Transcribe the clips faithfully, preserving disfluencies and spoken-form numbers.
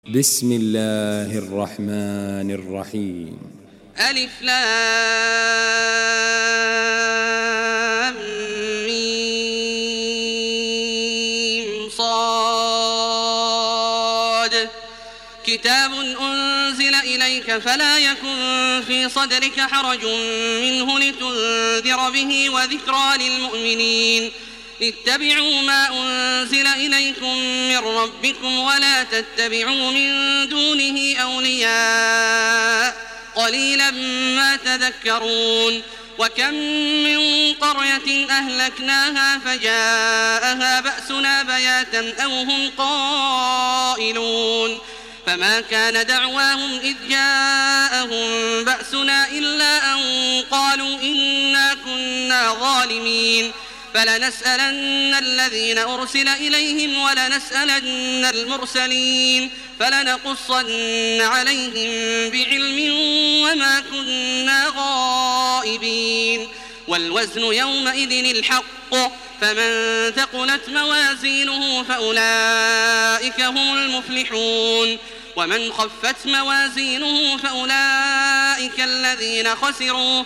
بسم الله الرحمن الرحيم. ألف لام ميم صاد كتاب أنزل إليك فلا يكن في صدرك حرج منه لتنذر به وذكرى للمؤمنين. اتبعوا ما أنزل إليكم من ربكم ولا تتبعوا من دونه أولياء قليلا ما تذكرون. وكم من قرية أهلكناها فجاءها بأسنا بياتا أو هم قائلون فما كان دعواهم إذ جاءهم بأسنا إلا أن قالوا إنا كنا ظالمين. فلنسألن الذين أرسل إليهم ولنسألن المرسلين فلنقصن عليهم بعلم وما كنا غائبين. والوزن يومئذ الحق فمن ثقلت موازينه فأولئك هم المفلحون ومن خفت موازينه فأولئك الذين خسروا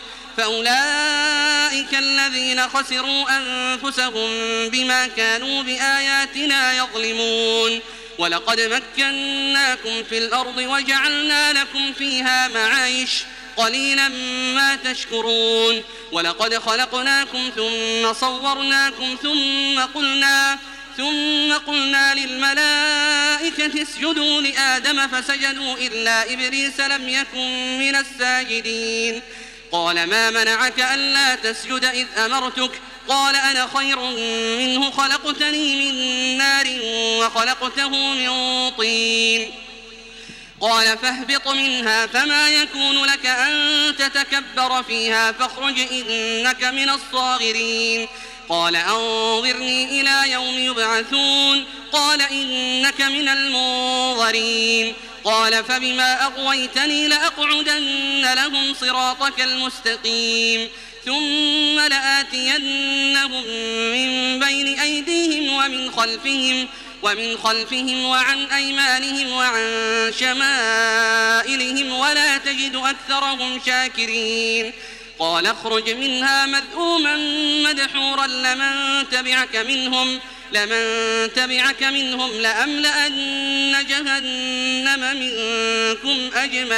فأولئك الذين خسروا أنفسهم بما كانوا بآياتنا يظلمون. ولقد مكناكم في الأرض وجعلنا لكم فيها معايش قليلا ما تشكرون. ولقد خلقناكم ثم صورناكم ثم قلنا ثم قلنا للملائكة اسجدوا لآدم فسجدوا إلا إبليس لم يكن من الساجدين. قال ما منعك ألا تسجد إذ أمرتك؟ قال أنا خير منه خلقتني من نار وخلقته من طين. قال فاهبط منها فما يكون لك أن تتكبر فيها فاخرج إنك من الصاغرين. قال أنظرني إلى يوم يبعثون. قال إنك من المنظرين. قال فبما أغويتني لأقعدن لهم صراطك المستقيم ثم لآتينهم من بين أيديهم ومن خلفهم ومن خلفهم وعن أيمانهم وعن شمائلهم ولا تجد أكثرهم شاكرين. قال اخرج منها مذءوما مدحورا لمن تبعك منهم لمن تبعك منهم لأملأن جهنم منكم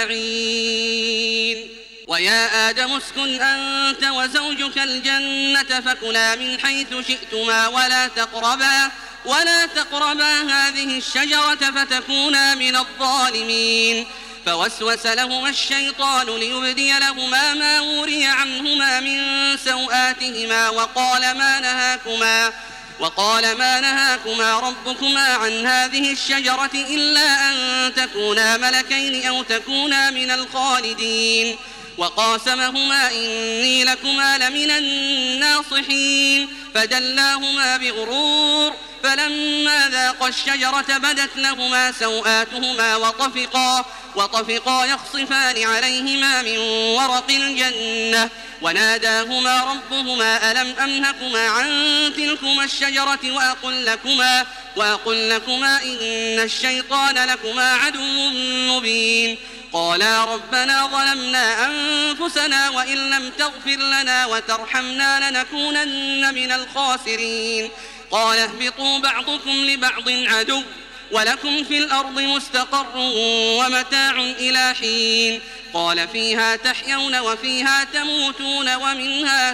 أجمعين. ويا آدم اسكن أنت وزوجك الجنة فكلا من حيث شئتما ولا تقربا ولا تقربا هذه الشجرة فتكونا من الظالمين. فوسوس لهما الشيطان ليبدي لهما ما وري عنهما من سوآتهما وقال ما نهاكما وقال ما نهاكما ربكما عن هذه الشجرة إلا أن تكونا ملكين أو تكونا من الخالدين. وقاسمهما إني لكما لمن الناصحين فدلاهما بغرور فلما ذاقا الشجرة بدت لهما سوآتهما وطفقا وطفقا يخصفان عليهما من ورق الجنة وناداهما ربهما ألم أنهكما عن تلكما الشجرة وأقل لكما, وأقل لكما إن الشيطان لكما عدو مبين. قالا ربنا ظلمنا أنفسنا وإن لم تغفر لنا وترحمنا لنكونن من الخاسرين. قال اهبطوا بعضكم لبعض عدو ولكم في الأرض مستقر ومتاع إلى حين. قال فيها تحيون وفيها تموتون ومنها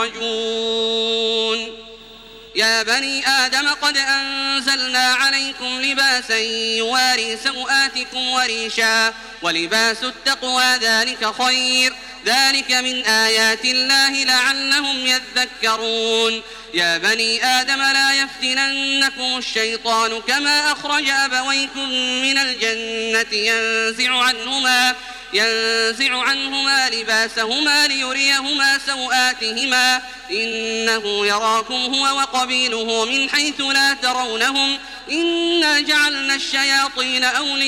تخرجون. يا بني آدم قد أنزلنا عليكم لباسا يواري سوآتكم وريشا ولباس التقوى ذلك خير ذلك من آيات الله لعلهم يذكرون. يا بني آدم لا يفتننكم الشيطان كما أخرج أبويكم من الجنة ينزع عنهما ينزع عنهما لباسهما ليريهما سوآتهما إنه يراكم هو وقبيله من حيث لا ترونهم إنا جعلنا الشياطين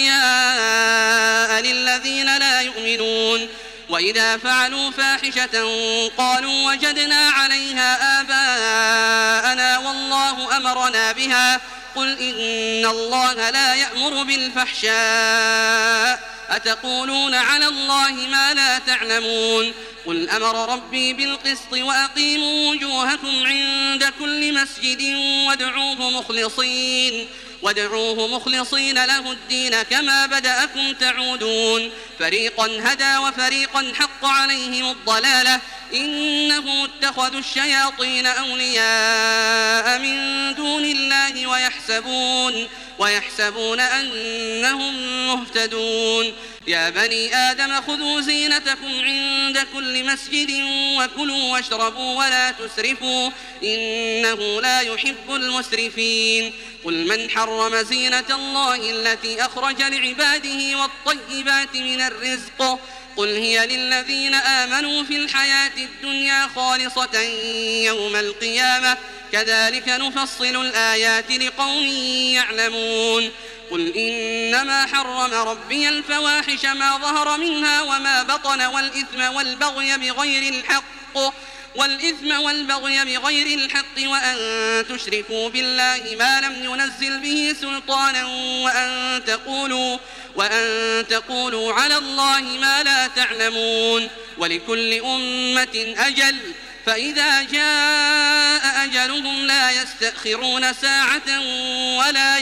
أولياء للذين لا يؤمنون. وإذا فعلوا فاحشة قالوا وجدنا عليها آباءنا والله أمرنا بها قل إن الله لا يأمر بالفحشاء أتقولون على الله ما لا تعلمون قل أمر ربي بالقسط وأقيموا وجوهكم عند كل مسجد وادعوه مخلصين وادعوه مخلصين له الدين كما بدأكم تعودون فريقا هدى وفريقا حق عليهم الضلالة إنهم اتخذوا الشياطين أولياء من دون الله ويحسبون ويحسبون أنهم مهتدون يا بني آدم خذوا زينتكم عند كل مسجد وكلوا واشربوا ولا تسرفوا إنه لا يحب المسرفين قل من حرم زينة الله التي أخرج لعباده والطيبات من الرزق قل هي للذين آمنوا في الحياة الدنيا خالصة يوم القيامة كذلك نفصل الآيات لقوم يعلمون قل إنما حرم ربي الفواحش ما ظهر منها وما بطن والإثم والبغي بغير الحق والإثم والبغي بغير الحق وأن تشركوا بالله ما لم ينزل به سلطانا وأن تقولوا وأن تقولوا على الله ما لا تعلمون ولكل أمة أجل فإذا جاء أجلهم لا يستأخرون ساعة ولا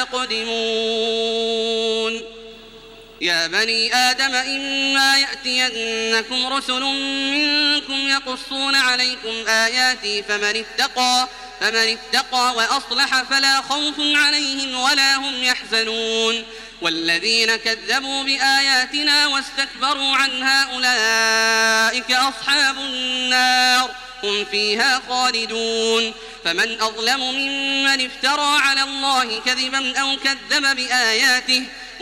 يستقدمون يا بني آدم إما يأتينكم رسل منكم يقصون عليكم آياتي فمن اتقى فمن اتقى وأصلح فلا خوف عليهم ولا هم يحزنون والذين كذبوا بآياتنا واستكبروا عنها أولئك أصحاب النار هم فيها خالدون فمن أظلم ممن افترى على الله كذبا أو كذب بآياته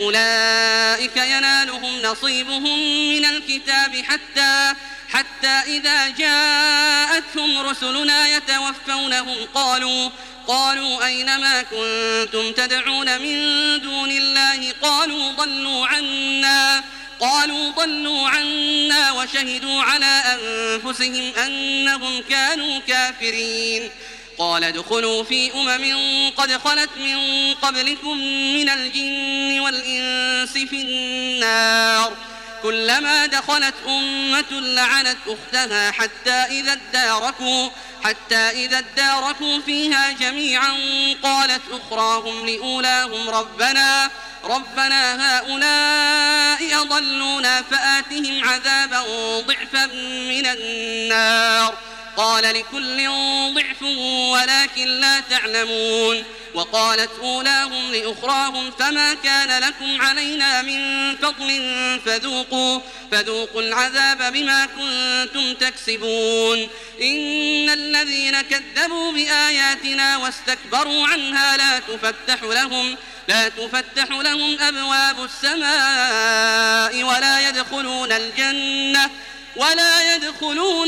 أولئك ينالهم نصيبهم من الكتاب حتى حتى إذا جاءتهم رسلنا يتوفونهم قالوا قالوا أين ما كنتم تدعون من دون الله قالوا ضلوا عنا قالوا ضلوا عنا وشهدوا على أنفسهم أنهم كانوا كافرين قال ادخلوا في أمم قد خلت من قبلكم من الجن والإنس في النار كلما دخلت أمة لعنت أختها حتى إذا اداركوا حتى إذا اداركوا فيها جميعا قالت أخراهم لأولاهم ربنا ربنا هؤلاء أضلونا فآتهم عذابا ضعفا من النار قال لكل ضعف ولكن لا تعلمون وقالت أولاهم لأخراهم فما كان لكم علينا من فضل فذوقوا, فذوقوا العذاب بما كنتم تكسبون إن الذين كذبوا بآياتنا واستكبروا عنها لا تفتح لهم لا تفتح لهم أبواب السماء ولا يدخلون الجنة ولا يدخلون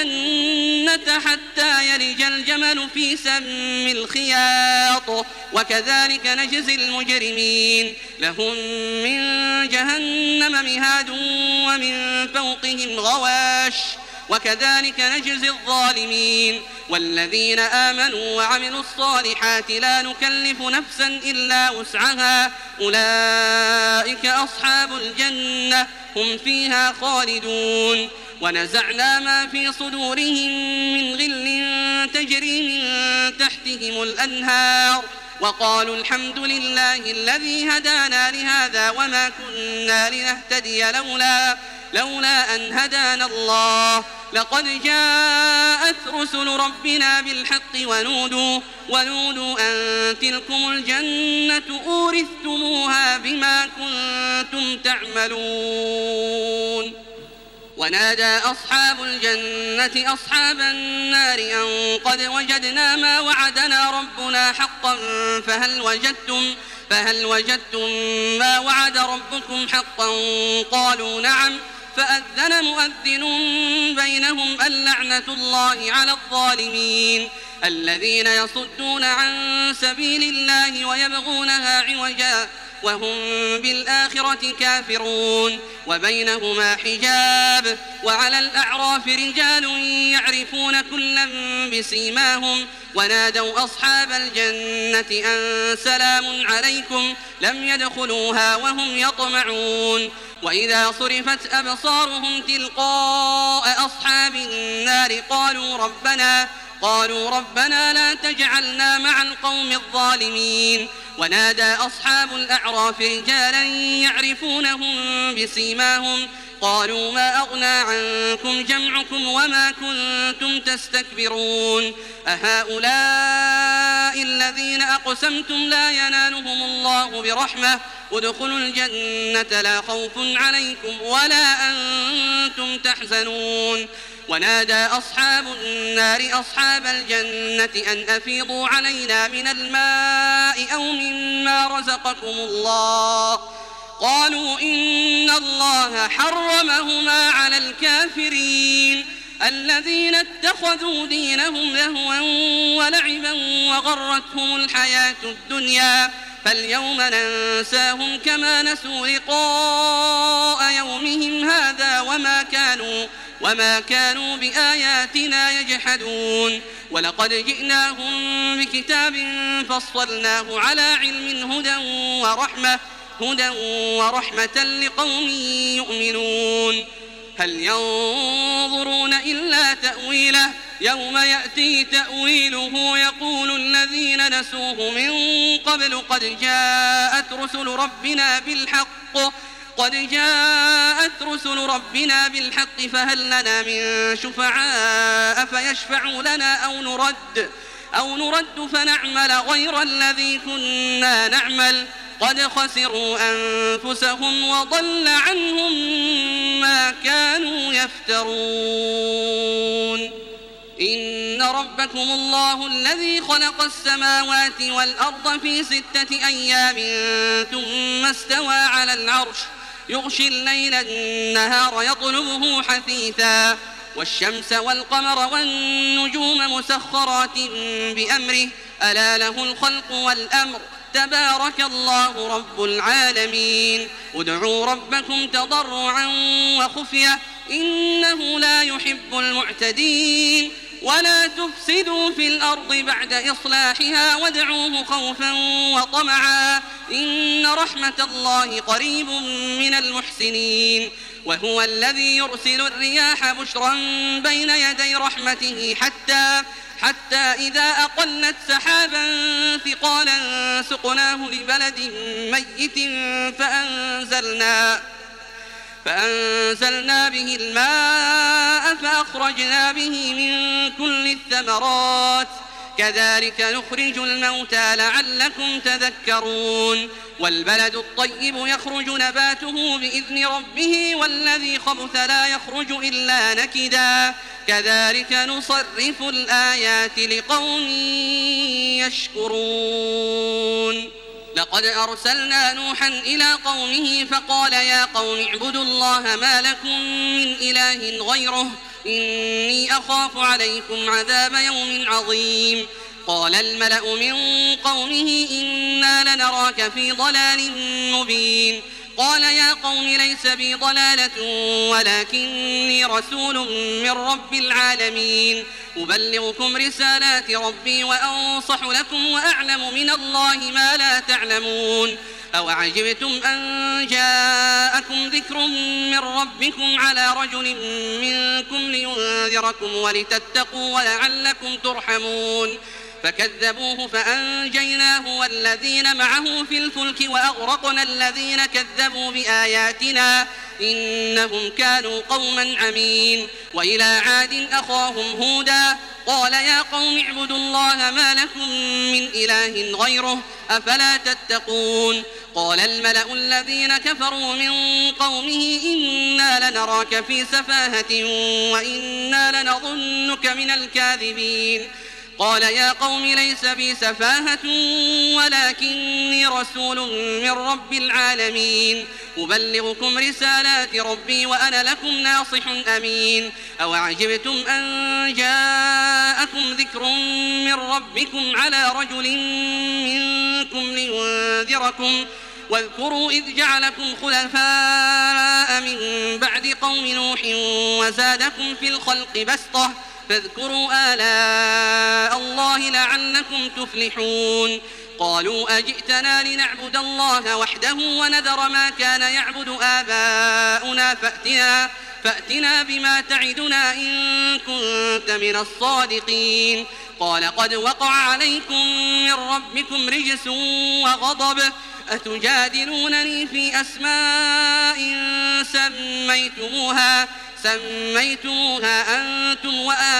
الجنة حتى يلج الجمل في سم الخياط وكذلك نجزي المجرمين لهم من جهنم مهاد ومن فوقهم غواش وكذلك نجزي الظالمين والذين آمنوا وعملوا الصالحات لا نكلف نفسا إلا وسعها أولئك أصحاب الجنة هم فيها خالدون ونزعنا ما في صدورهم من غل تجري من تحتهم الأنهار وقالوا الحمد لله الذي هدانا لهذا وما كنا لنهتدي لولا لولا أن هدانا الله لقد جاءت رسل ربنا بالحق ونودوا ونودوا أن تلكم الجنة أورثتموها بما كنتم تعملون ونادى أصحاب الجنة أصحاب النار أن قد وجدنا ما وعدنا ربنا حقا فهل وجدتم فهل وجدتم ما وعد ربكم حقا قالوا نعم فأذن مؤذن بينهم اللعنة الله على الظالمين الذين يصدون عن سبيل الله ويبغونها عوجا وهم بالآخرة كافرون وبينهما حجاب وعلى الأعراف رجال يعرفون كلا بسيماهم ونادوا أصحاب الجنة أن سلام عليكم لم يدخلوها وهم يطمعون وإذا صرفت أبصارهم تلقاء أصحاب النار قالوا ربنا قالوا ربنا لا تجعلنا مع القوم الظالمين ونادى أصحاب الأعراف رجالا يعرفونهم بسيماهم قالوا ما أغنى عنكم جمعكم وما كنتم تستكبرون أهؤلاء الذين أقسمتم لا ينالهم الله برحمة ادخلوا الجنة لا خوف عليكم ولا أنتم تحزنون ونادى أصحاب النار أصحاب الجنة أن أفيضوا علينا من الماء أو مما رزقكم الله قالوا إن الله حرمهما على الكافرين الذين اتخذوا دينهم لهوا ولعبا وغرتهم الحياة الدنيا فاليوم ننساهم كما نسوا لقاء يومهم هذا وما كانوا وما كانوا بآياتنا يجحدون ولقد جئناهم بكتاب فصلناه على علم هدى ورحمة هدى ورحمة لقوم يؤمنون هل ينظرون إلا تأويله يوم يأتي تأويله يقول الذين نسوه من قبل قد جاءت رسل ربنا بالحق قد جاءت رسل ربنا بالحق فهل لنا من شفعاء فيشفعوا لنا أو نرد أو نرد فنعمل غير الذي كنا نعمل قد خسروا أنفسهم وضل عنهم ما كانوا يفترون إن ربكم الله الذي خلق السماوات والأرض في ستة أيام ثم استوى على العرش يغشي الليل النهار يطلبه حثيثا والشمس والقمر والنجوم مسخرات بأمره ألا له الخلق والأمر تبارك الله رب العالمين ادعوا ربكم تضرعا وخفية إنه لا يحب المعتدين ولا تفسدوا في الأرض بعد إصلاحها وادعوه خوفا وطمعا إن رحمة الله قريب من المحسنين وهو الذي يرسل الرياح بشرا بين يدي رحمته حتى حتى إذا أقلت سحابا ثقالا سقناه لبلد ميت فأنزلنا فأنزلنا به الماء فأخرجنا به من كل الثمرات كذلك نخرج الموتى لعلكم تذكرون والبلد الطيب يخرج نباته بإذن ربه والذي خبث لا يخرج إلا نكدا كذلك نصرف الآيات لقوم يشكرون لقد أرسلنا نوحا إلى قومه فقال يا قوم اعبدوا الله ما لكم من إله غيره إني أخاف عليكم عذاب يوم عظيم قال الملأ من قومه إنا لنراك في ضلال مبين قال يا قوم ليس بي ضلالة ولكني رسول من رب العالمين أبلغكم رسالات ربي وأنصح لكم وأعلم من الله ما لا تعلمون أوعجبتم أن جاءكم ذكر من ربكم على رجل منكم لينذركم ولتتقوا ولعلكم ترحمون فكذبوه فأنجيناه والذين معه في الفلك وأغرقنا الذين كذبوا بآياتنا إنهم كانوا قوما عمين وإلى عاد أخاهم هودا قال يا قوم اعبدوا الله ما لكم من إله غيره أفلا تتقون قال الملأ الذين كفروا من قومه إنا لنراك في سفاهة وإنا لنظنك من الكاذبين قال يا قوم ليس بي سفاهة ولكني رسول من رب العالمين أبلغكم رسالات ربي وأنا لكم ناصح أمين أوعجبتم أن جاءكم ذكر من ربكم على رجل منكم لينذركم واذكروا إذ جعلكم خلفاء من بعد قوم نوح وزادكم في الخلق بسطة فاذكروا آلاء الله لعلكم تفلحون قالوا أجئتنا لنعبد الله وحده ونذر ما كان يعبد آباؤنا فأتنا, فأتنا بما تعدنا إن كنت من الصادقين قال قد وقع عليكم من ربكم رجس وغضب أتجادلونني في أسماء سميتموها سميتموها أنتم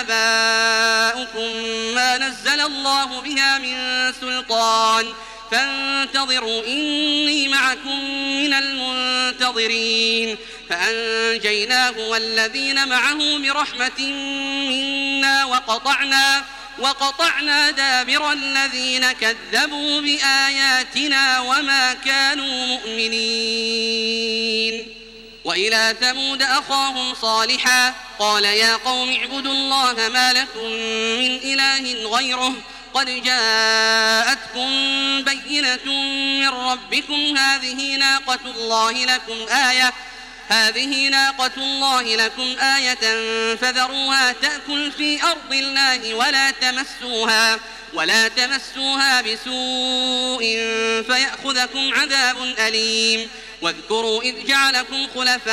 وآباؤكم ما نزل الله بها من سلطان فانتظروا إني معكم من المنتظرين فأنجيناه والذين معه برحمة منا وقطعنا وقطعنا دابر الذين كذبوا بآياتنا وما كانوا مؤمنين وإلى ثمود أخاهم صالحا قال يا قوم اعبدوا الله ما لكم من إله غيره قد جاءتكم بينة من ربكم هذه ناقة الله لكم آية هذه ناقة الله لكم آية فذروها تأكل في أرض الله ولا تمسوها ولا تمسوها بسوء فيأخذكم عذاب أليم واذكروا إذ جعلكم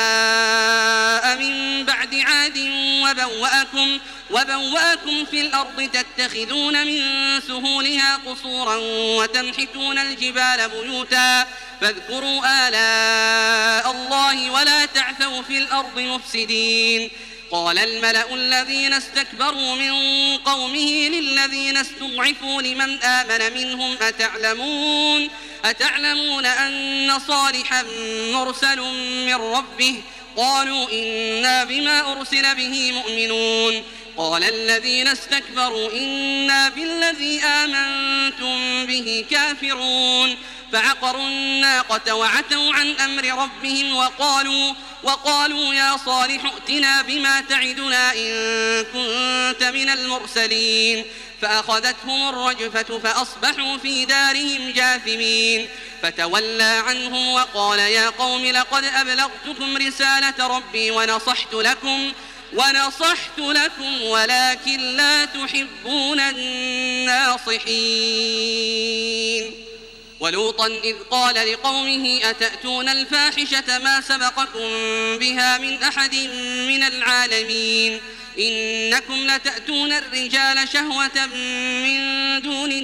خلفاء من بعد عاد وبوأكم, وبوأكم في الأرض تتخذون من سهولها قصورا وتنحتون الجبال بيوتا فاذكروا آلاء الله ولا تعثوا في الأرض مفسدين قال الملأ الذين استكبروا من قومه للذين استضعفوا لمن آمن منهم أتعلمون أتعلمون أن صالحا مرسل من ربه قالوا إنا بما أرسل به مؤمنون قال الذين استكبروا إنا بالذي آمنتم به كافرون فعقروا الناقة وعتوا عن أمر ربهم وقالوا, وقالوا يا صالح ائتنا بما تعدنا إن كنت من المرسلين فأخذتهم الرجفة فأصبحوا في دارهم جاثمين فتولى عنهم وقال يا قوم لقد أبلغتكم رسالة ربي ونصحت لكم ونصحت لكم ولكن لا تحبون الناصحين ولوطا إذ قال لقومه أتأتون الفاحشة ما سبقكم بها من أحد من العالمين إنكم لتأتون الرجال شهوة من دون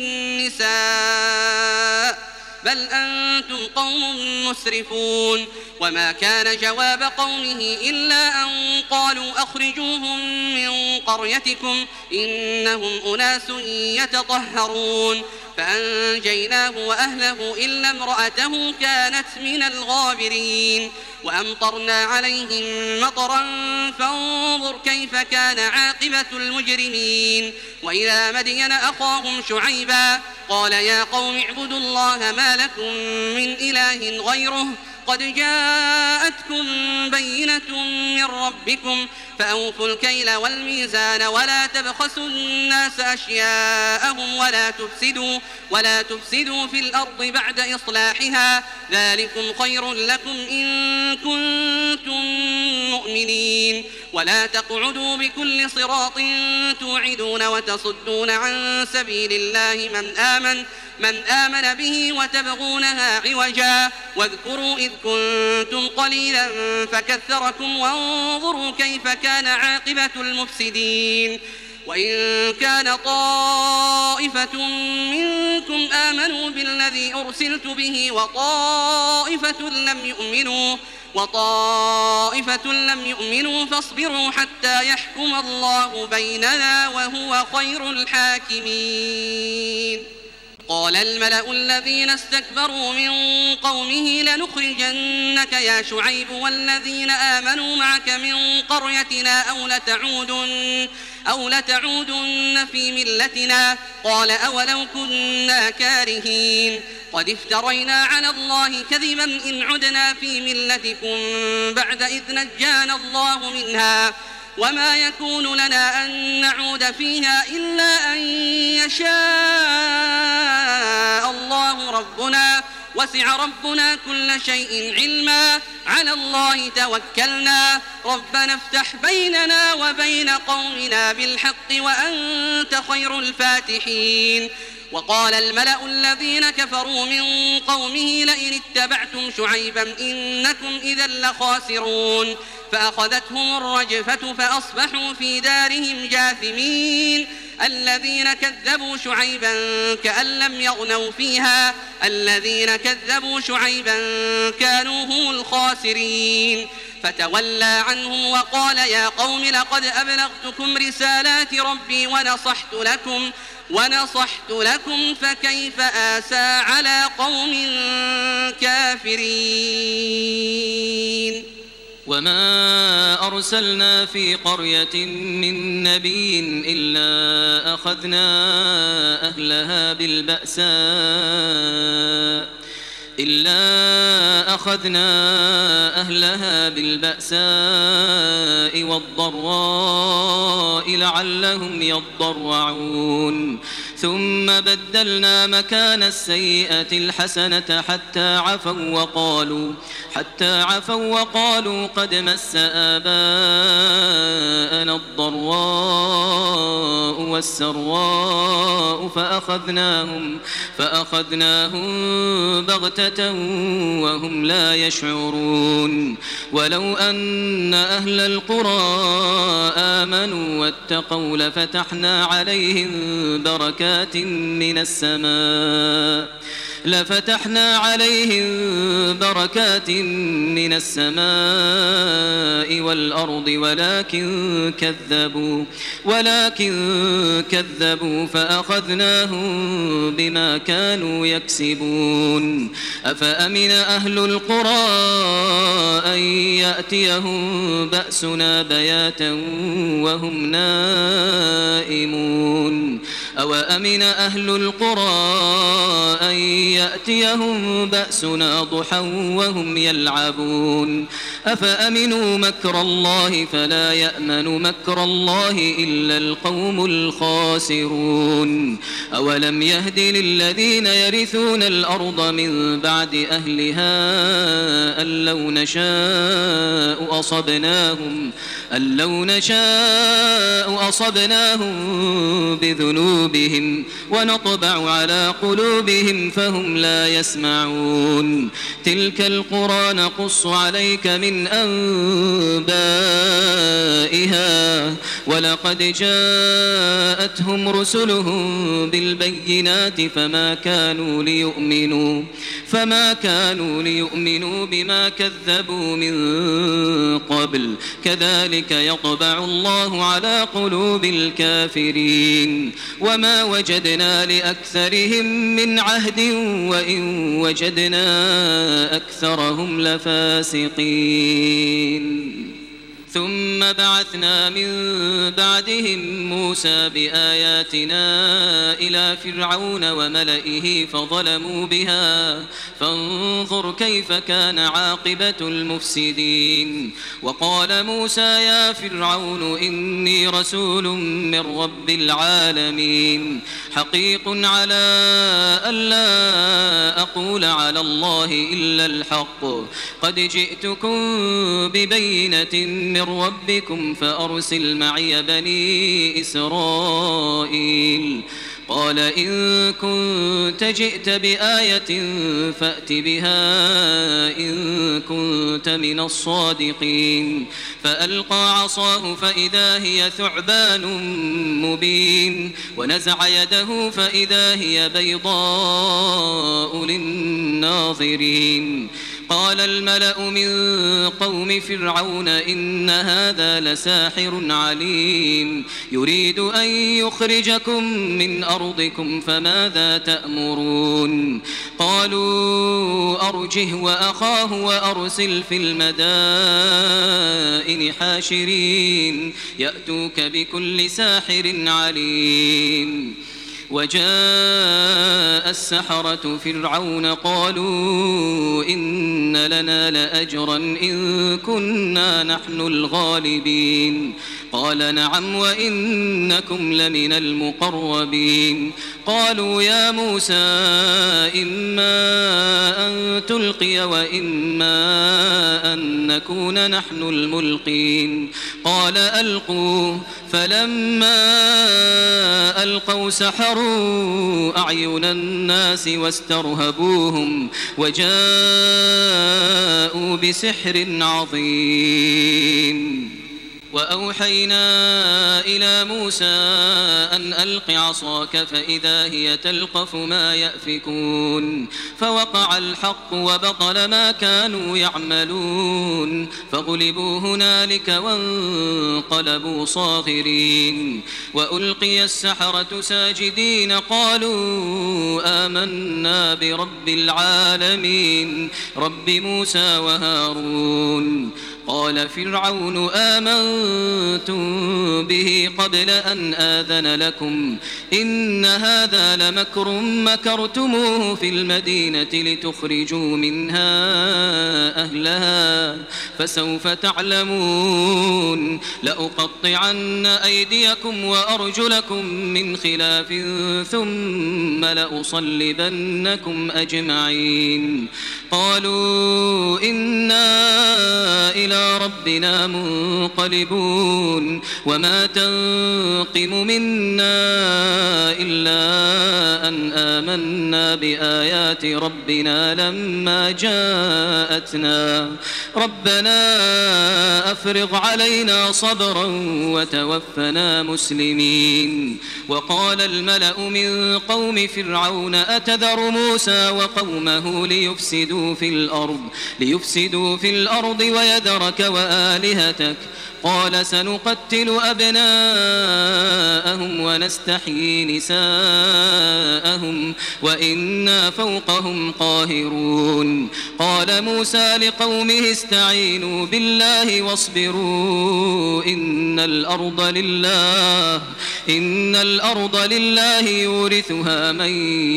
النساء بل أنتم قوم مسرفون وما كان جواب قومه إلا أن قالوا أخرجوهم من قريتكم إنهم أناس يتطهرون فأنجيناه وأهله إلا امرأته كانت من الغابرين وأمطرنا عليهم مطرا فانظر كيف كان عاقبة المجرمين وإلى مدين أخاهم شعيبا قال يا قوم اعبدوا الله ما لكم من إله غيره قد جاءتكم بينة من ربكم فأوفوا الكيل والميزان ولا تبخسوا الناس أشياءهم ولا تفسدوا, ولا تفسدوا في الأرض بعد إصلاحها ذلكم خير لكم إن كنتم مؤمنين ولا تقعدوا بكل صراط توعدون وتصدون عن سبيل الله من آمن من آمن به وتبغونها عوجا واذكروا إذ كنتم قليلا فكثركم وانظروا كيف كان عاقبة المفسدين وإن كان طائفة منكم آمنوا بالذي أرسلت به وطائفة لم يؤمنوا وطائفة لم يؤمنوا فاصبروا حتى يحكم الله بيننا وهو خير الحاكمين قال الملأ الذين استكبروا من قومه لنخرجنك يا شعيب والذين آمنوا معك من قريتنا أو لتعودن, أو لتعودن في ملتنا قال أولو كنا كارهين قد افترينا على الله كذبا إن عدنا في ملتكم بعد إذ نجانا الله منها وما يكون لنا أن نعود فيها إلا أن يشاء الله ربنا وسع ربنا كل شيء علما على الله توكلنا ربنا افتح بيننا وبين قومنا بالحق وأنت خير الفاتحين وقال الملأ الذين كفروا من قومه لئن اتبعتم شعيبا إنكم إذا لخاسرون فأخذتهم الرجفة فأصبحوا في دارهم جاثمين الذين كذبوا شعيبا كأن لم يغنوا فيها الذين كذبوا شعيبا كانوا هم الخاسرين فتولى عنهم وقال يا قوم لقد أبلغتكم رسالات ربي ونصحت لكم ونصحت لكم فكيف آسى على قوم كافرين وما أرسلنا في قرية من نبي إلا أخذنا أهلها بالبأساء إلا أخذنا أهلها بالبأساء والضراء لعلهم يضرعون ثم بدلنا مكان السيئة الحسنة حتى عفوا وقالوا حتى عفوا وقالوا قد مس آباءنا الضراء والسراء فأخذناهم فأخذناهم بغتة وهم لا يشعرون ولو أن أهل القرى آمنوا واتقوا لفتحنا عليهم بركات من السماء لفتحنا عليهم بركات من السماء والأرض ولكن كذبوا ولكن كذبوا فأخذناهم بما كانوا يكسبون أفأمن أهل القرى أن يأتيهم بأسنا بياتا وهم نائمون أوأمن أهل القرى أن يأتيهم بأسنا ضحى وهم يلعبون أفأمنوا مكر الله فلا يأمن مكر الله إلا القوم الخاسرون أولم يهد للذين يرثون الأرض من بعد أهلها أن لو نشاء أصبناهم أن لو نشاء أصبناهم بذنوبهم ونطبع على قلوبهم فهم لا يسمعون تلك القرى نقص عليك من أنبائها ولقد جاءتهم رسلهم بالبينات فما كانوا ليؤمنوا فما كانوا ليؤمنوا بما كذبوا من قبل كذلك يطبع الله على قلوب الكافرين وما وجدنا لأكثرهم من عهد وإن وجدنا أكثرهم لفاسقين ثم بعثنا من بعدهم موسى بآياتنا إلى فرعون وملئه فظلموا بها فانظر كيف كان عاقبة المفسدين وقال موسى يا فرعون إني رسول من رب العالمين حقيق على ألا أقول على الله إلا الحق قد جئتكم ببينة من ربكم فأرسل معي بني إسرائيل قال إن كنت جئت بآية فأت بها إن كنت من الصادقين فألقى عصاه فإذا هي ثعبان مبين ونزع يده فإذا هي بيضاء للناظرين قال الملأ من قوم فرعون إن هذا لساحر عليم يريد أن يخرجكم من أرضكم فماذا تأمرون قالوا أرجه وأخاه وأرسل في المدائن حاشرين يأتوك بكل ساحر عليم وجاء السحرة فرعون قالوا إن لنا لأجرا إن كنا نحن الغالبين قال نعم وإنكم لمن المقربين قالوا يا موسى إما أن تلقي وإما أن نكون نحن الملقين قال ألقوا فلما ألقوا سحروا أعين الناس واسترهبوهم وجاءوا بسحر عظيم وأوحينا إلى موسى أن ألق عصاك فإذا هي تلقف ما يأفكون فوقع الحق وبطل ما كانوا يعملون فغلبوا هنالك وانقلبوا صاغرين وألقي السحرة ساجدين قالوا آمنا برب العالمين رب موسى وهارون قال فرعون آمنتم به قبل أن آذن لكم إن هذا لمكر مكرتموه في المدينة لتخرجوا منها أهلها فسوف تعلمون لأقطعن أيديكم وأرجلكم من خلاف ثم لأصلبنكم أجمعين قالوا إنا إلى ربنا منقلبون وما تنقم منا إلا أن آمنا بآيات ربنا لما جاءتنا ربنا أفرغ علينا صبرا وتوفنا مسلمين وقال الملأ من قوم فرعون أتذر موسى وقومه ليفسدوا في الأرض ليفسدوا في الأرض ويذرك وآلهتك قال سنقتل أبناءهم ونستحيي نساءهم وإنا فوقهم قاهرون قال موسى لقومه استعينوا بالله واصبروا إن الأرض لله إن الأرض لله يورثها من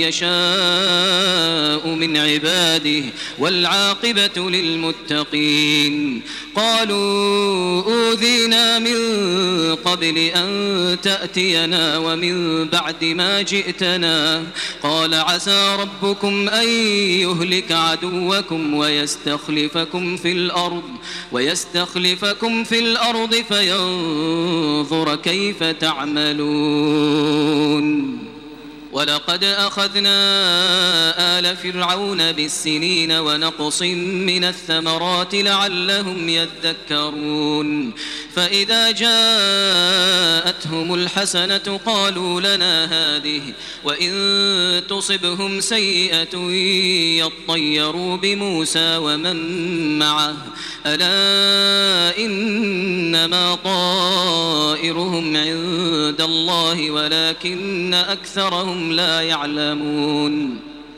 يشاء من عباده والعاقبة للمتقين قالوا أوذينا من قبل أن تأتينا ومن بعد ما جئتنا قال عسى ربكم أن يهلك عدوكم ويستخلفكم في الأرض ويستخلفكم في الأرض فينظر كيف تعملون ولقد أخذنا آل فرعون بالسنين ونقص من الثمرات لعلهم يذكرون فإذا جاءتهم الحسنة قالوا لنا هذه وإن تصبهم سيئة يطيروا بموسى ومن معه ألا إنما طائرهم عند الله ولكن أكثرهم لا يعلمون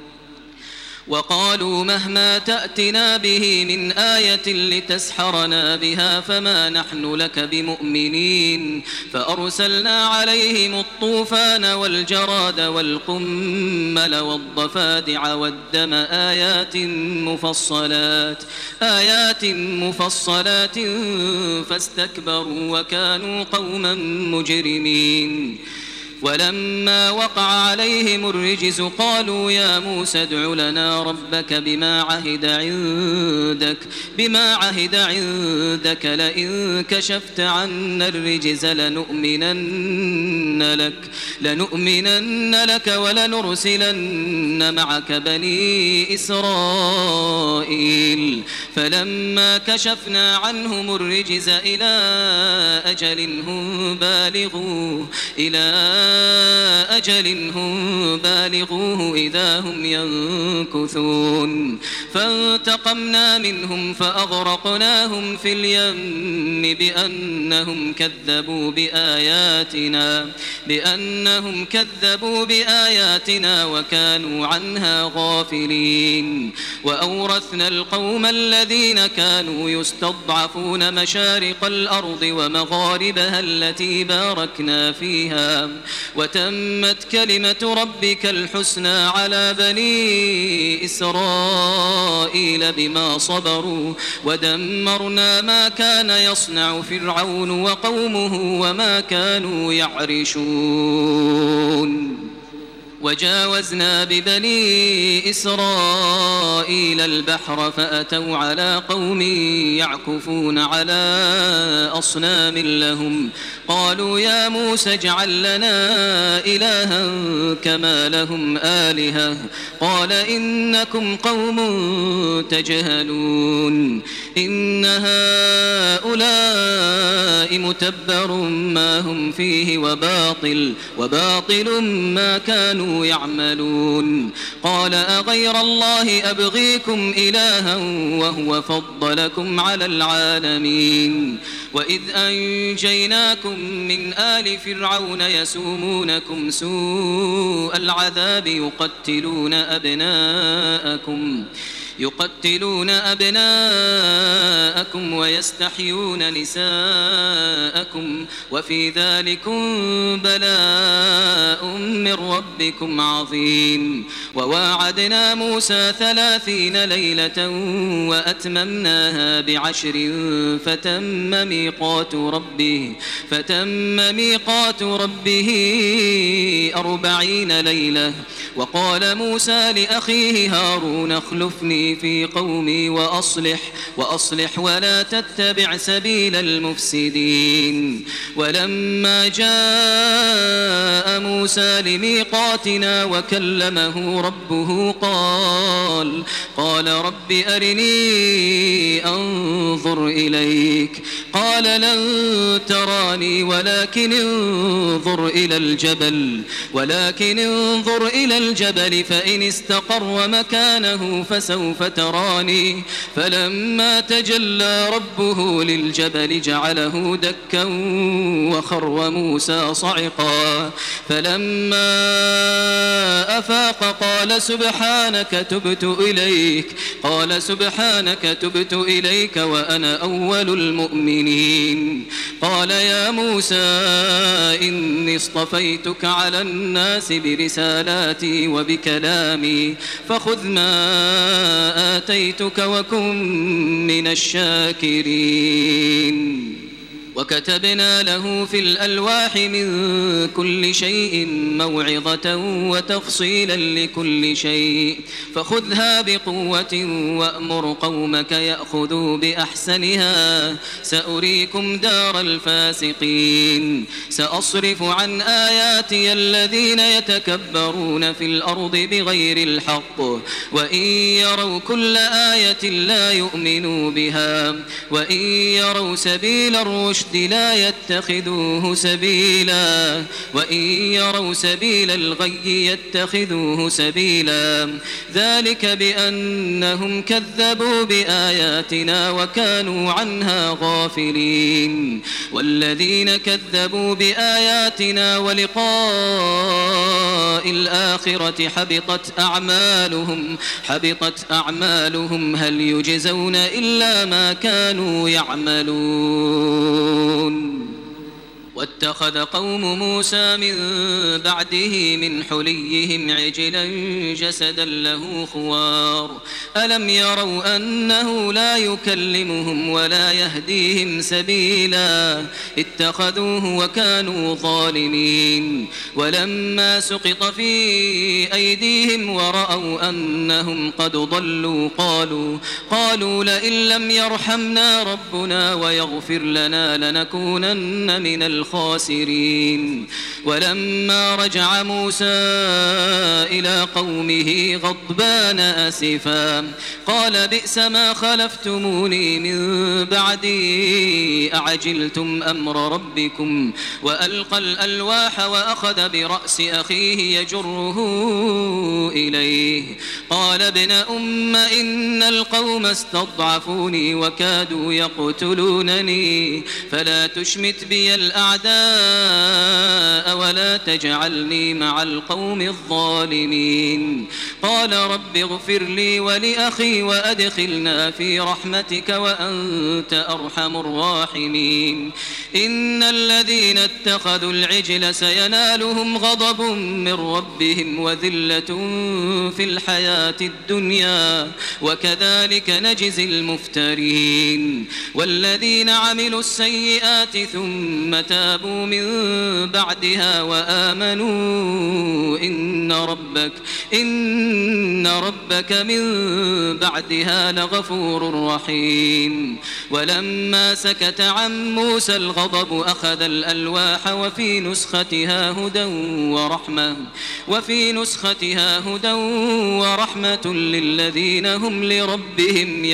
وقالوا مهما تأتنا به من آية لتسحرنا بها فما نحن لك بمؤمنين فأرسلنا عليهم الطوفان والجراد والقمل والضفادع والدم آيات مفصلات آيات مفصلات فاستكبروا وكانوا قوما مجرمين ولما وقع عليهم الرجز قالوا يا موسى ادع لنا ربك بما عهد عندك بما عهد عندك لئن كشفت عنا الرجز لنؤمنن لك لنؤمنن لك ولنرسلن معك بني إسرائيل فلما كشفنا عنهم الرجز إلى أجل هم بالغوه إلى أجل هم بالغوه إذا هم ينكثون فانتقمنا منهم فأغرقناهم في اليم بأنهم كذبوا بآياتنا بأنهم كذبوا بآياتنا وكانوا عنها غافلين وأورثنا القوم الذين كانوا يستضعفون مشارق الأرض ومغاربها التي باركنا فيها وتمت كلمة ربك الحسنى على بني إسرائيل بما صبروا ودمرنا ما كان يصنع فرعون وقومه وما كانوا يعرشون وجاوزنا ببني إسرائيل البحر فأتوا على قوم يعكفون على أصنام لهم قالوا يا موسى اجعل لنا إلها كما لهم آلهة قال إنكم قوم تجهلون إن هؤلاء متبر ما هم فيه وباطل وباطل ما كانوا يعملون قال أغير الله أبغيكم إلها وهو فضلكم على العالمين وإذ أنجيناكم من آل فرعون يسومونكم سوء العذاب يقتلون أبناءكم يقتلون أبناءكم ويستحيون نساءكم وفي ذلكم بلاء من ربكم عظيم وواعدنا موسى ثلاثين ليلة وأتممناها بعشر فتم ميقات ربه فتم ميقات ربه أربعين ليلة وقال موسى لأخيه هارون اخلفني في قومي وأصلح وأصلح ولا تتبع سبيل المفسدين ولما جاء موسى لميقاتنا وكلمه ربه قال قال رب أرني أنظر إليك قال لن تراني ولكن انظر إلى الجبل ولكن انظر إلى الجبل فإن استقر مكانه فسوف تراني فلما تجلى ربه للجبل جعله دكا وخر موسى صعقا فلما أفاق قال سبحانك تبت إليك قال سبحانك تبت إليك وأنا أول المؤمنين قال يا موسى إني اصطفيتك على الناس برسالاتي وبكلامي فخذ ما آتيتك وكن من الشاكرين وكتبنا له في الألواح من كل شيء موعظة وتفصيلا لكل شيء فخذها بقوة وأمر قومك يأخذوا بأحسنها سأريكم دار الفاسقين سأصرف عن آياتي الذين يتكبرون في الأرض بغير الحق وإن يروا كل آية لا يؤمنوا بها وإن يروا سبيل الرشد لا يتخذوه سبيلا وإن يروا سبيل الغي يتخذوه سبيلا ذلك بأنهم كذبوا بآياتنا وكانوا عنها غافلين والذين كذبوا بآياتنا ولقاء الآخرة حبطت أعمالهم حبطت أعمالهم هل يجزون إلا ما كانوا يعملون واتخذ قوم موسى من بعده من حليهم عجلا جسدا له خوار ألم يروا أنه لا يكلمهم ولا يهديهم سبيلا اتخذوه وكانوا ظالمين ولما سقط في أيديهم ورأوا أنهم قد ضلوا قالوا قالوا لئن لم يرحمنا ربنا ويغفر لنا لنكونن من الخاسرين ولما رجع موسى إلى قومه غضبان أسفا قال بئس ما خلفتموني من بعدي أعجلتم أمر ربكم وألقى الألواح وأخذ برأس أخيه يجره إليه قال ابن أم إن القوم استضعفوني وكادوا يقتلونني فلا تشمت بي الأعداء الأعداء ولا تجعلني مع القوم الظالمين. قال رب اغفر لي ولأخي وأدخلنا في رحمتك وأنت أرحم الراحمين. إن الذين اتخذوا العجل سينالهم غضب من ربهم وذلة في الحياة الدنيا وكذلك نجزي المفترين. والذين عملوا السيئات ثم تابوا من بعدها وآمنوا إن ربك إن ربك من بعدها لغفور رحيم. ولما سكت عن موسى الغضب أخذ الألواح وفي نسختها هدى ورحمة وفي نسختها هدى ورحمة للذين هم لربهم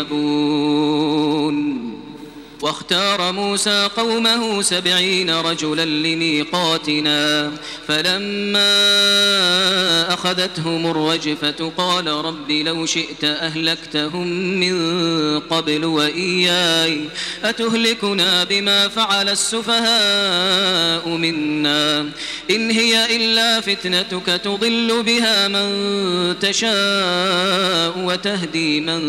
يرهبون. واختار موسى قومه سبعين رجلا لميقاتنا فلما أخذتهم الرجفة قال رب لو شئت أهلكتهم من قبل وإياي أتهلكنا بما فعل السفهاء منا إن هي إلا فتنتك تضل بها من تشاء وتهدي من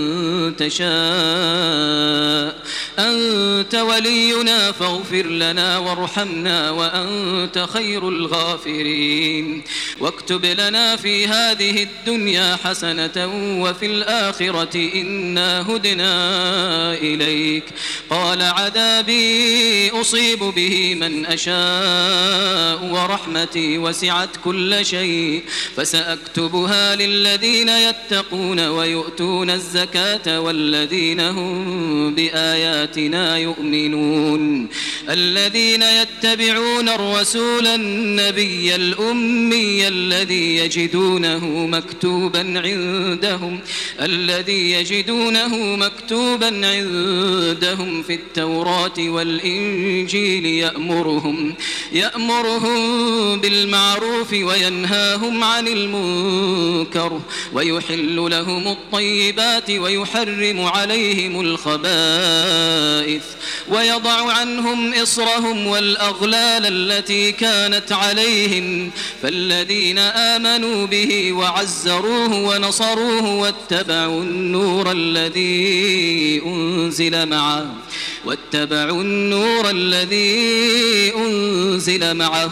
تشاء أنت ولينا فاغفر لنا وارحمنا وأنت خير الغافرين. واكتب لنا في هذه الدنيا حسنة وفي الآخرة إنا هدنا إليك. قال عذابي أصيب به من أشاء ورحمتي وسعت كل شيء فسأكتبها للذين يتقون ويؤتون الزكاة والذين هم بآياتنا يؤمنون. الذين يتبعون الرسول النبي الأمي الذي يجدونه مكتوبا عندهم الذي يجدونه مكتوبا عندهم في التوراة والإنجيل يأمرهم يأمرهم بالمعروف وينهاهم عن المنكر ويحل لهم الطيبات ويحرم عليهم الخبائث ويضع عنهم إصرهم والأغلال التي كانت عليهم. فالذين آمنوا به وعزروه ونصروه واتبعوا النور الذي أنزل معه واتبعوا النور الذي أنزل معه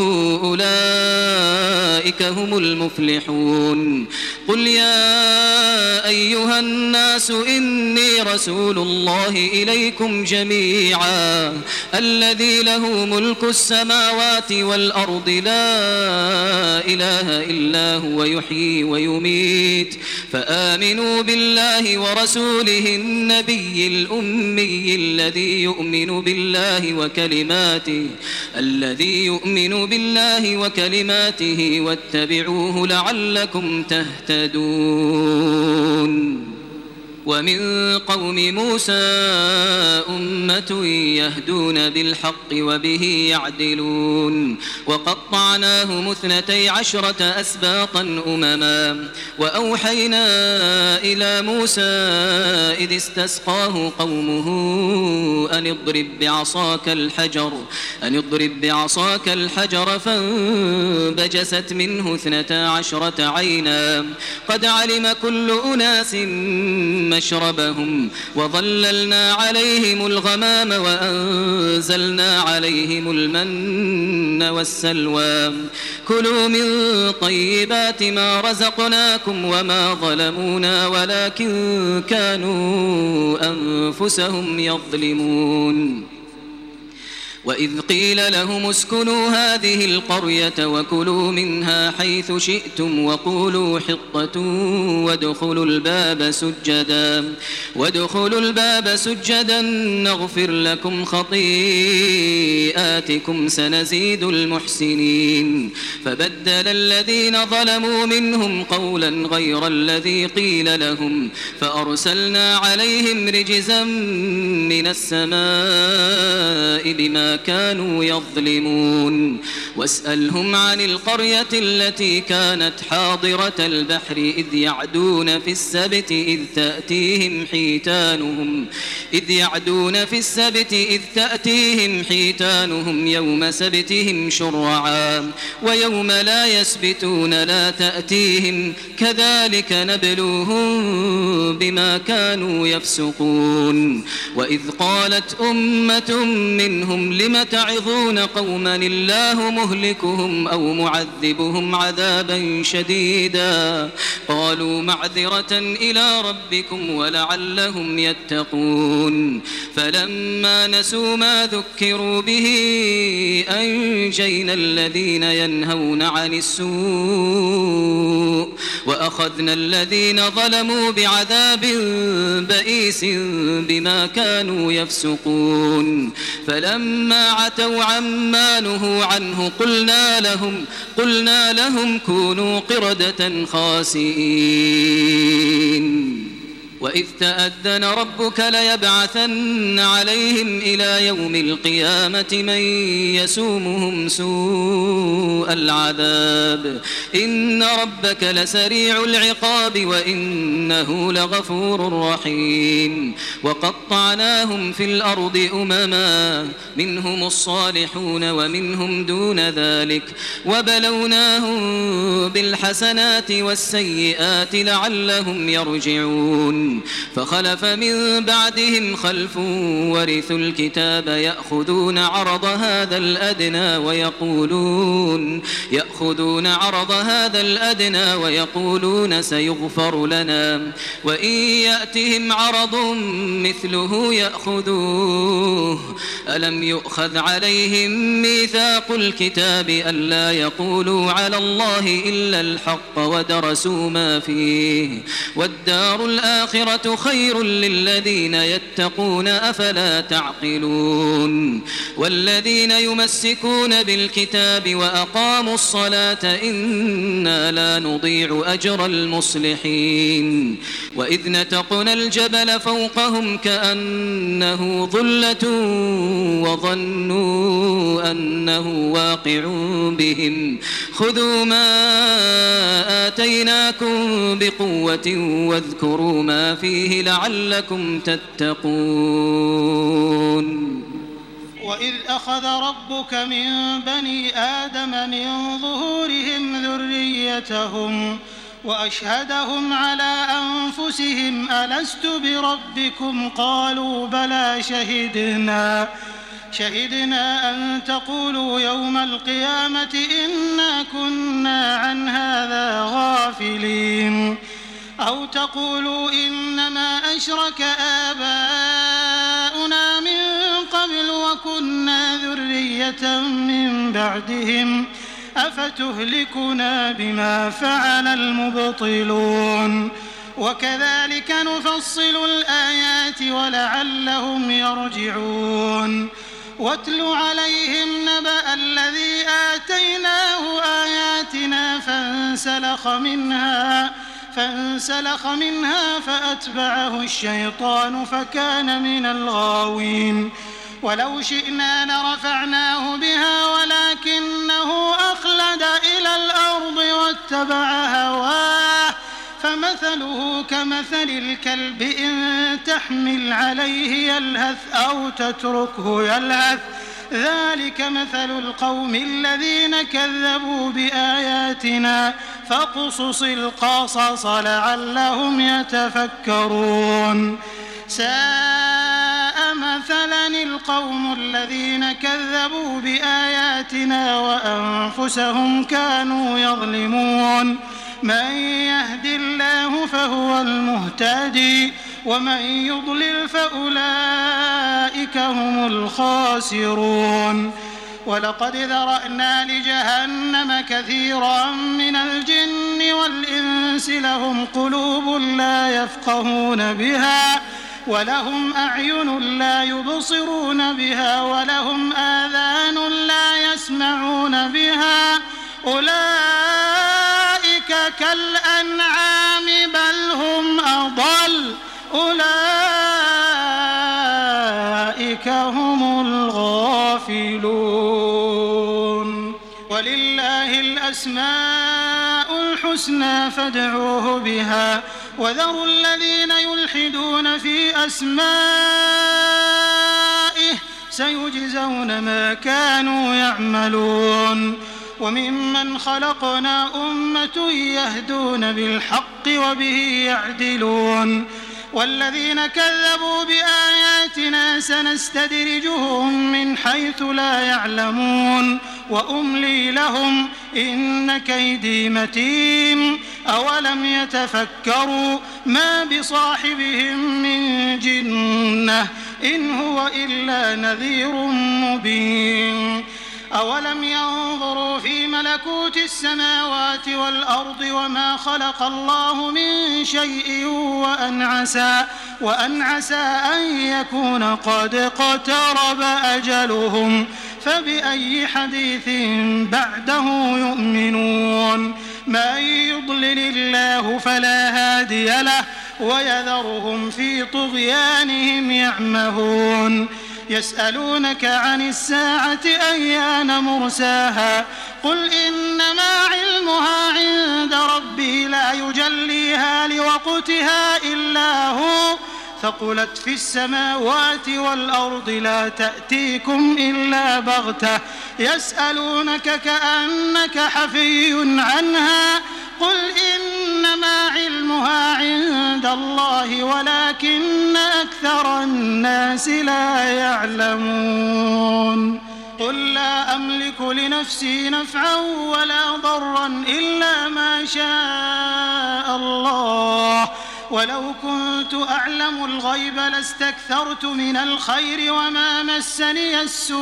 أولئك هم المفلحون. قل يا أيها الناس إني رسول الله إليكم جميعا الذي له ملك السماوات والأرض لا إله إلا هو يحيي ويميت فآمنوا بالله ورسوله النبي الأمي الذي يؤمن بالله وكلماته الذي يؤمن بالله وكلماته واتبعوه لعلكم تهتدون. ومن قوم موسى أمة يهدون بالحق وبه يعدلون. وقطعناهم اثنتي عشرة أسباطا أمما وأوحينا إلى موسى إذ استسقاه قومه أن اضرب بعصاك الحجر أن اضرب بعصاك الحجر فانبجست منه اثنتا عشرة عينا قد علم كل أناس مشربهم وظللنا عليهم الغمام وأنزلنا عليهم المن والسلوى كلوا من طيبات ما رزقناكم وما ظلمونا ولكن كانوا أنفسهم يظلمون. وإذ قيل لهم اسكنوا هذه القرية وكلوا منها حيث شئتم وقولوا حطة وادخلوا الباب سجدا وادخلوا الباب سجدا نغفر لكم خطيئاتكم سنزيد المحسنين. فبدل الذين ظلموا منهم قولا غير الذي قيل لهم فأرسلنا عليهم رجزا من السماء بما كانوا يظلمون واسألهم عن القرية التي كانت حاضرة البحر إذ يعدون في السبت إذ تأتيهم حيتانهم إذ يعدون في السبت إذ تأتيهم حيتانهم يوم سبتهم شرعا ويوم لا يسبتون لا تأتيهم كذلك نبلوهم بما كانوا يفسقون وإذ قالت أمة منهم لم تعظون قوما الله مهلكهم أو معذبهم عذابا شديدا قالوا معذرة إلى ربكم ولعلهم يتقون فلما نسوا ما ذكروا به أنجينا الذين ينهون عن السوء وأخذنا الذين ظلموا بعذاب بئيس بما كانوا يفسقون فلما عتوا عما نهوا عنه قلنا لهم قلنا لهم كونوا قردة خاسئين وإذ تأذن ربك ليبعثن عليهم إلى يوم القيامة من يسومهم سوء العذاب إن ربك لسريع العقاب وإنه لغفور رحيم وقطعناهم في الأرض أمما منهم الصالحون ومنهم دون ذلك وبلوناهم بالحسنات والسيئات لعلهم يرجعون فخلف من بعدهم خلف ورثوا الكتاب يأخذون عرض هذا الأدنى ويقولون يأخذون عرض هذا الأدنى ويقولون سيغفر لنا وإن يأتهم عرض مثله يأخذوه ألم يؤخذ عليهم ميثاق الكتاب ألا يقولوا على الله إلا الحق ودرسوا ما فيه والدار الآخرة خير للذين يتقون أفلا تعقلون والذين يمسكون بالكتاب وأقاموا الصلاة إنا لا نضيع أجر المصلحين وإذ نتقنا الجبل فوقهم كأنه ظلة وظنوا أنه واقع بهم خذوا ما آتيناكم بقوة واذكروا ما فيه لعلكم تتقون وإذ أخذ ربك من بني آدم من ظهورهم ذريتهم وأشهدهم على أنفسهم ألست بربكم قالوا بلى شهدنا شهدنا أن تقولوا يوم القيامة إنا كنا عن هذا غافلين أو تقولوا إنما أشرك آباؤنا من قبل وكنا ذرية من بعدهم أفتهلكنا بما فعل المبطلون وكذلك نفصل الآيات ولعلهم يرجعون واتل عليهم نبأ الذي آتيناه آياتنا فانسلخ منها فانسلخ منها فأتبعه الشيطان فكان من الغاوين ولو شئنا لرفعناه بها ولكنه أخلد إلى الأرض واتبع هواه فمثله كمثل الكلب إن تحمل عليه يلهث أو تتركه يلهث ذلك مثل القوم الذين كذبوا بآياتنا فاقصص القصص لعلهم يتفكرون ساء مثلا القوم الذين كذبوا بآياتنا وأنفسهم كانوا يظلمون من يهد الله فهو المهتدي ومن يضلل فأولئك هم الخاسرون ولقد ذرأنا لجهنم كثيرا من الجن والإنس لهم قلوب لا يفقهون بها ولهم أعين لا يبصرون بها ولهم آذان لا يسمعون بها أولئك كالأنعام بل هم أضل أولئك هم الغافلون غافلون ولله الأسماء الحسنى فادعوه بها وذروا الذين يلحدون في أسمائه سيجزون ما كانوا يعملون وممن خلقنا أمة يهدون بالحق وبه يعدلون والذين كذبوا بآياتنا سنستدرجهم من حيث لا يعلمون وأملي لهم إن كيدي متين أولم يتفكروا ما بصاحبهم من جنة إن هو إلا نذير مبين أولم ينظروا في ملكوت السماوات والأرض وما خلق الله من شيء وأن عسى, وأن عسى أن يكون قد اقترب أجلهم فبأي حديث بعده يؤمنون من يضلل الله فلا هادي له ويذرهم في طغيانهم يعمهون يسألونك عن الساعة أيان مرساها قل إنما علمها عند ربي لا يجليها لوقتها إلا هو ثقلت في السماوات والأرض لا تأتيكم إلا بغتة يسألونك كأنك حفي عنها قل إنما علمها عند الله ولكن أكثر الناس لا يعلمون قل لا أملك لنفسي نفعا ولا ضرا إلا ما شاء الله ولو كنت أعلم الغيب لاستكثرت من الخير وما مسني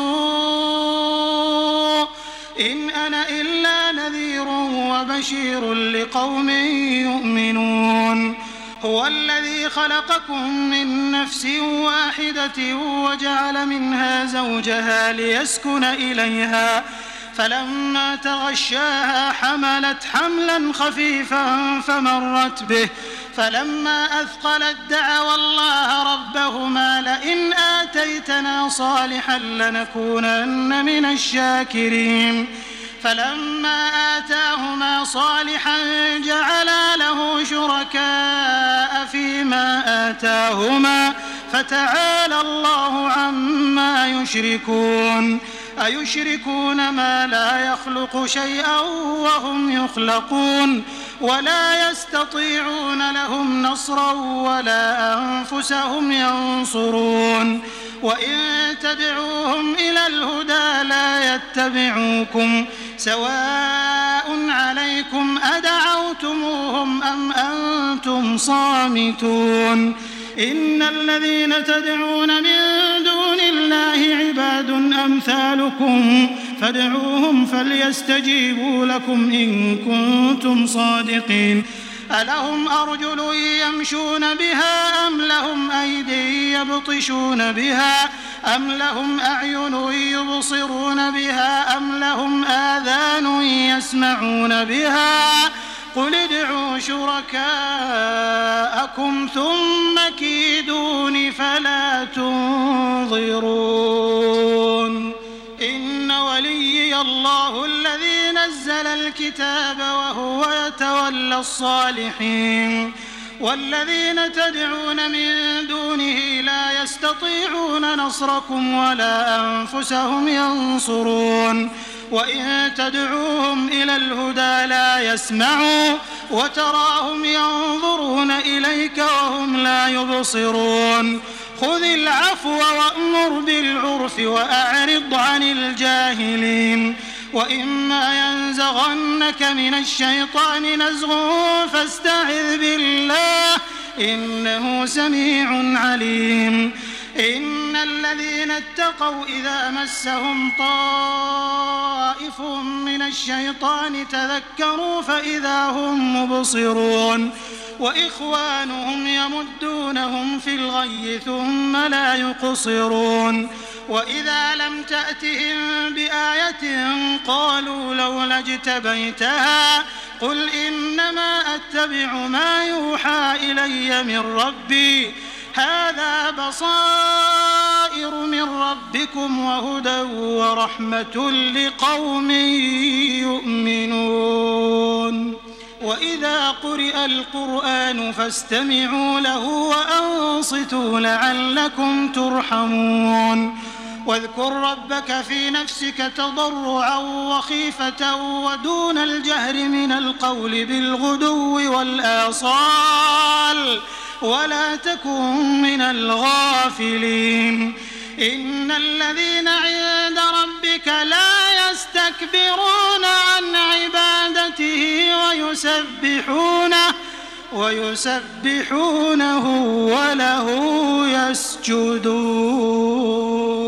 السوء إن أنا إلا نذير وبشير لقوم يؤمنون هو الذي خلقكم من نفس واحدة وجعل منها زوجها ليسكن إليها فلما تغشاها حملت حملا خفيفا فمرت به فلما أثقلت دعوا الله ربهما لئن آتيتنا صالحا لنكونن من الشاكرين فلما آتاهما صالحا جعلا له شركاء فيما آتاهما فتعالى الله عما يشركون أيشركون ما لا يخلق شيئا وهم يخلقون ولا يستطيعون لهم نصرا ولا أنفسهم ينصرون وإن تدعوهم إلى الهدى لا يتبعوكم سواء عليكم أدعوتموهم أم أنتم صامتون إن الذين تدعون من دون الله عباد أمثالكم فادعوهم فليستجيبوا لكم إن كنتم صادقين ألهم أرجل يمشون بها أم لهم أيدي يبطشون بها أم لهم أعين يبصرون بها أم لهم آذان يسمعون بها قل ادعوا شركاءكم ثم كيدون فلا تنظرون إن وليي الله الذي نزل الكتاب وهو يتولى الصالحين والذين تدعون من دونه لا يستطيعون نصركم ولا أنفسهم ينصرون وإن تدعوهم إلى الهدى لا يسمعوا وتراهم ينظرون إليك وهم لا يبصرون خذ العفو وأمر بالعرف وأعرض عن الجاهلين وإما ينزغنك من الشيطان نزغ فاستعذ بالله إنه سميع عليم إن الذين اتقوا إذا مسهم طائف من الشيطان تذكروا فإذا هم مبصرون وإخوانهم يمدونهم في الغي ثم لا يقصرون وإذا لم تأتهم بآية قالوا لولا اجتبيتها قل إنما أتبع ما يوحى إلي من ربي هذا بصائر من ربي ربكم وهدى ورحمة لقوم يؤمنون وإذا قرئ القرآن فاستمعوا له وأنصتوا لعلكم ترحمون واذكر ربك في نفسك تضرعا وخيفة ودون الجهر من القول بالغدو والآصال ولا تكن من الغافلين إن الذين عند ربك لا يستكبرون عن عبادته ويسبحونه ويسبحونه وله يسجدون.